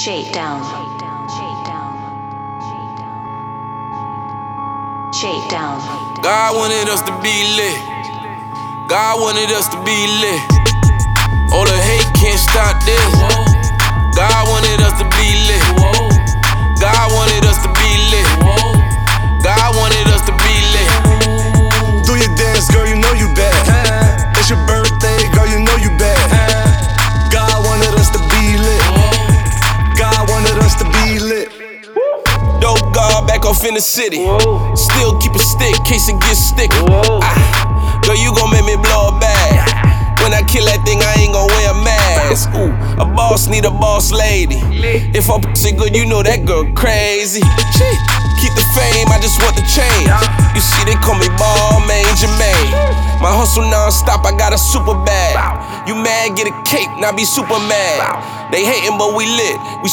Shakedown. Shakedown. God wanted us to be lit. God wanted us to be lit. All the hate can't stop this. God wanted us to be lit. God wanted us to be lit. God wanted us to be lit. Do your dance, girl, you know you bad. It's your birthday, girl, you know you bad. God wanted us to be lit. God wanted us to be lit. Dope God back off in the city. Still keep a stick, case it gets sticky. Girl, you gon' make me blow a bag. When I kill that thing, I ain't gon' wear a mask. Ooh, a boss need a boss lady. If her pussy good, you know that girl crazy. Shit. Keep the fame, I just want the change. You see, they call me Ballman Jermaine. My hustle non-stop, I got a super bag. You mad, get a cake, now be super mad. They hating, but we lit. We